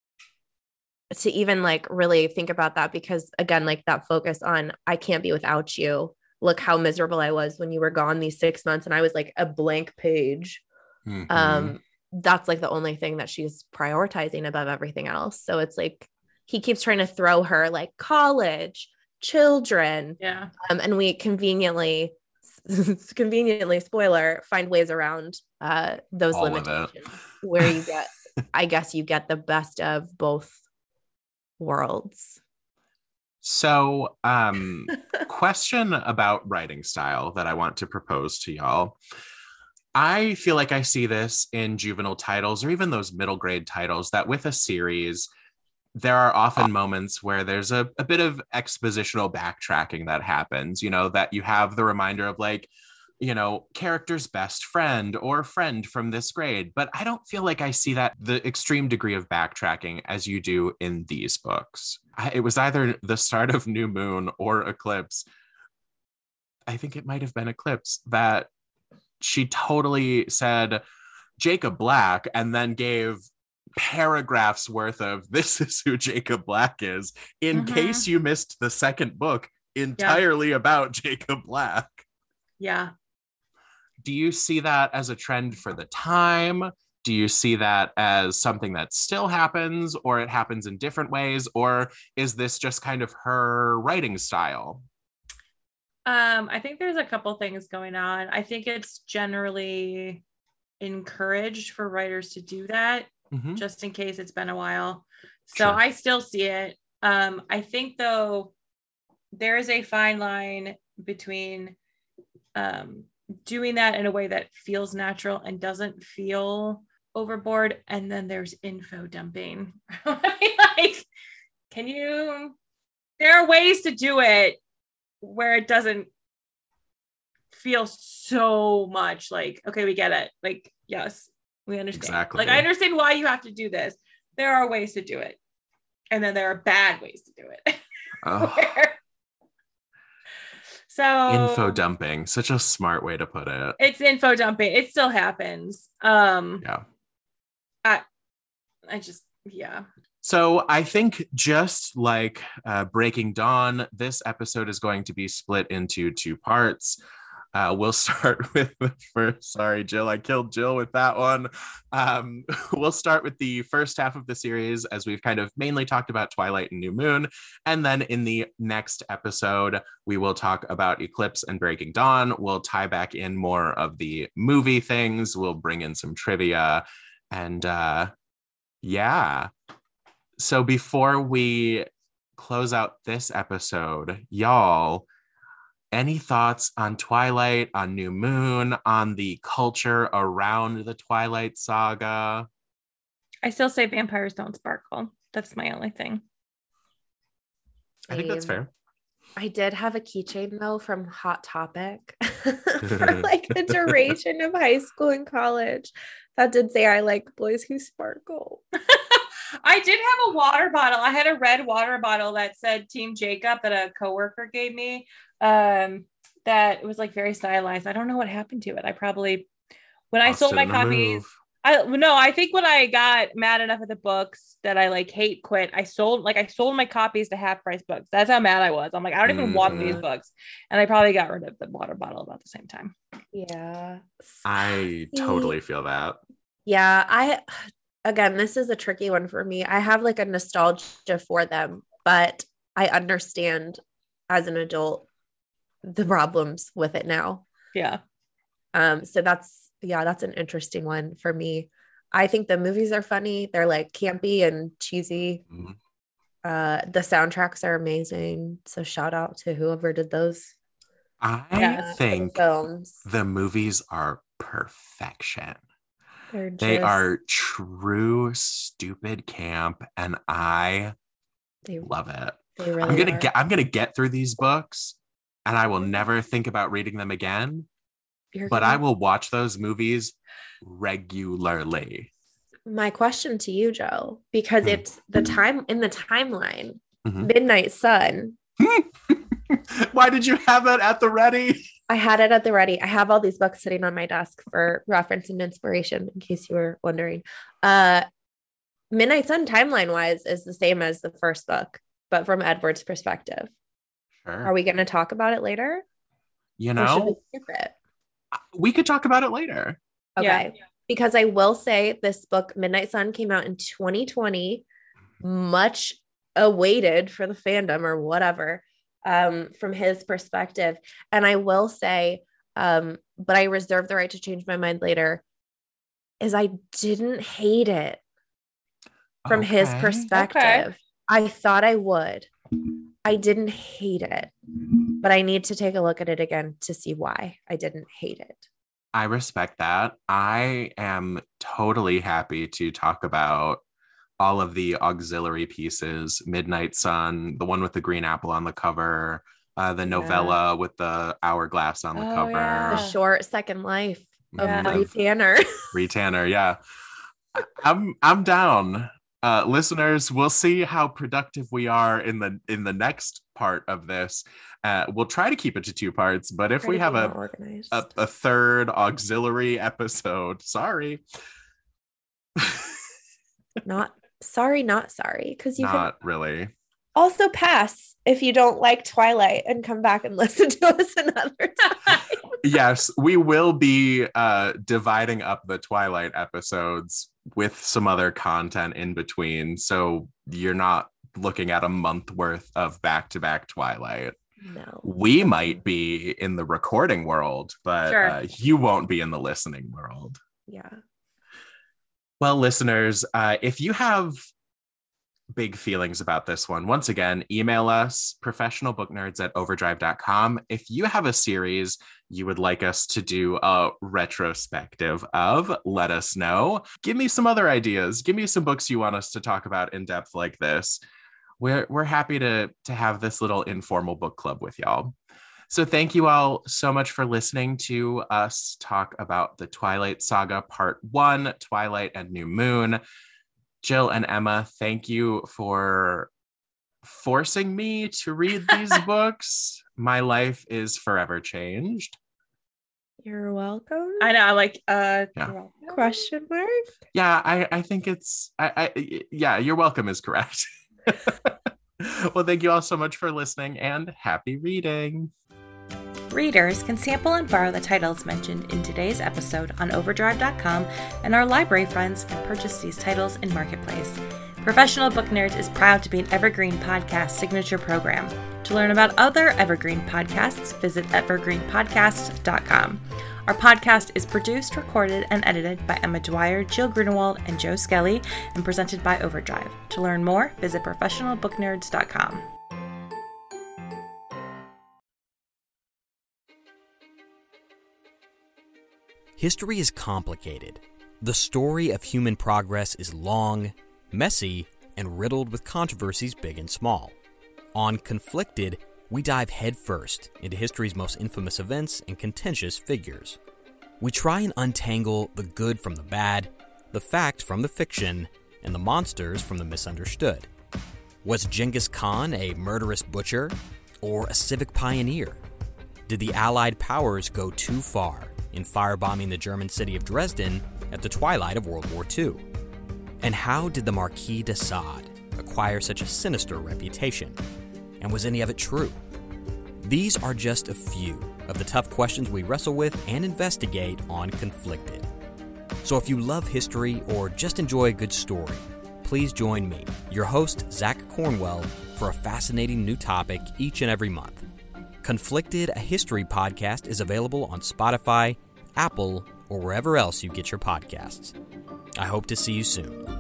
to even like really think about that, because again, like that focus on, I can't be without you. Look how miserable I was when you were gone these six months. And I was like a blank page. Mm-hmm. Um, that's like the only thing that she's prioritizing above everything else. So it's like he keeps trying to throw her like college, children, yeah. Um, and we conveniently, conveniently, spoiler, find ways around uh those All limitations where you get, I guess you get the best of both worlds. So, um, question about writing style that I want to propose to y'all. I feel like I see this in juvenile titles or even those middle grade titles, that with a series, there are often moments where there's a, a bit of expositional backtracking that happens, you know, that you have the reminder of like, you know, character's best friend or friend from this grade. But I don't feel like I see that the extreme degree of backtracking as you do in these books. I, it was either the start of New Moon or Eclipse. I think it might have been Eclipse that she totally said Jacob Black and then gave paragraphs worth of this is who Jacob Black is, in mm-hmm. case you missed the second book entirely yeah. about Jacob Black. Yeah. Do you see that as a trend for the time? Do you see that as something that still happens, or it happens in different ways? Or is this just kind of her writing style? Um, I think there's a couple things going on. I think it's generally encouraged for writers to do that, mm-hmm. just in case it's been a while. So sure. I still see it. Um, I think, though, there is a fine line between um, doing that in a way that feels natural and doesn't feel overboard. And then there's info dumping. Like, can you, there are ways to do it where it doesn't feel so much like, okay, we get it. Like, yes, we understand. Exactly. Like, I understand why you have to do this. There are ways to do it. And then there are bad ways to do it. Oh. Where... So info dumping, such a smart way to put it. It's info dumping. It still happens. Um, yeah. I, I just, yeah. So I think just like uh, Breaking Dawn, this episode is going to be split into two parts. Uh, we'll start with the first. Sorry, Jill, I killed Jill with that one. Um, we'll start with the first half of the series, as we've kind of mainly talked about Twilight and New Moon. And then in the next episode, we will talk about Eclipse and Breaking Dawn. We'll tie back in more of the movie things. We'll bring in some trivia. And uh, yeah. So before we close out this episode, y'all, any thoughts on Twilight, on New Moon, on the culture around the Twilight saga? I still say vampires don't sparkle. That's my only thing. I think that's fair. I did have a keychain though from Hot Topic for like the duration of high school and college that did say I like boys who sparkle. I did have a water bottle. I had a red water bottle that said Team Jacob that a coworker gave me. Um, that was like very stylized. I don't know what happened to it. I probably, when I sold my copies, I no, I think when I got mad enough at the books that I like hate quit, I sold like I sold my copies to half price books. That's how mad I was. I'm like, I don't even mm-hmm. want these books. And I probably got rid of the water bottle about the same time. Yeah. I totally feel that. Yeah. I, again, this is a tricky one for me. I have like a nostalgia for them, but I understand as an adult the problems with it now. Yeah. Um, so that's, yeah, that's an interesting one for me. I think the movies are funny. They're like campy and cheesy. Mm-hmm. Uh, the soundtracks are amazing. So shout out to whoever did those. I yeah, think films. The movies are perfection. Just, they are true stupid camp, and I they, love it. They really I'm gonna are. get. I'm gonna get through these books, and I will never think about reading them again. You're but gonna... I will watch those movies regularly. My question to you, Joe, because mm. it's the time in the timeline, mm-hmm. Midnight Sun. Why did you have it at the ready? I had it at the ready. I have all these books sitting on my desk for reference and inspiration, in case you were wondering. Uh, Midnight Sun, timeline wise, is the same as the first book, but from Edward's perspective. Sure. Are we going to talk about it later? You know, we, skip it? we could talk about it later. Okay. Yeah. Because I will say this book, Midnight Sun, came out in twenty twenty, much awaited for the fandom or whatever, um, from his perspective. And I will say, um, but I reserve the right to change my mind later, is I didn't hate it from okay. his perspective. Okay. I thought I would. I didn't hate it, but I need to take a look at it again to see why I didn't hate it. I respect that. I am totally happy to talk about all of the auxiliary pieces, Midnight Sun, the one with the green apple on the cover, uh, the novella yeah. with the hourglass on the oh, cover. Yeah. The short second life of yeah. Bree Tanner. Bree Tanner, yeah. I'm I'm down. Uh, listeners, we'll see how productive we are in the in the next part of this. Uh, we'll try to keep it to two parts, but if we have a, a a third auxiliary episode, sorry. not sorry, not sorry, because you not can really also pass if you don't like Twilight and come back and listen to us another time. Yes, we will be uh, dividing up the Twilight episodes with some other content in between, so you're not looking at a month worth of back-to-back Twilight. No, we might be in the recording world, but sure. uh, you won't be in the listening world. Yeah. Well, listeners, uh, if you have big feelings about this one, once again, email us, professionalbooknerds at overdrive dot com. If you have a series you would like us to do a retrospective of, let us know. Give me some other ideas. Give me some books you want us to talk about in depth like this. We're, we're happy to, to have this little informal book club with y'all. So thank you all so much for listening to us talk about the Twilight Saga Part One, Twilight and New Moon. Jill and Emma, thank you for forcing me to read these books. My life is forever changed. You're welcome. I know, like, uh, yeah. question mark? Yeah, I, I think it's, I, I, yeah, you're welcome is correct. Well, thank you all so much for listening and happy reading. Readers can sample and borrow the titles mentioned in today's episode on overdrive dot com, and our library friends can purchase these titles in Marketplace. Professional Book Nerds is proud to be an Evergreen Podcast signature program. To learn about other Evergreen podcasts, visit evergreen podcast dot com. Our podcast is produced, recorded, and edited by Emma Dwyer, Jill Grunewald, and Joe Skelly, and presented by Overdrive. To learn more, visit professional book nerds dot com. History is complicated. The story of human progress is long, messy, and riddled with controversies big and small. On Conflicted, we dive headfirst into history's most infamous events and contentious figures. We try and untangle the good from the bad, the fact from the fiction, and the monsters from the misunderstood. Was Genghis Khan a murderous butcher or a civic pioneer? Did the Allied powers go too far in firebombing the German city of Dresden at the twilight of World War Two? And how did the Marquis de Sade acquire such a sinister reputation? And was any of it true? These are just a few of the tough questions we wrestle with and investigate on Conflicted. So if you love history or just enjoy a good story, please join me, your host, Zach Cornwell, for a fascinating new topic each and every month. Conflicted, a history podcast, is available on Spotify, Apple, or wherever else you get your podcasts. I hope to see you soon.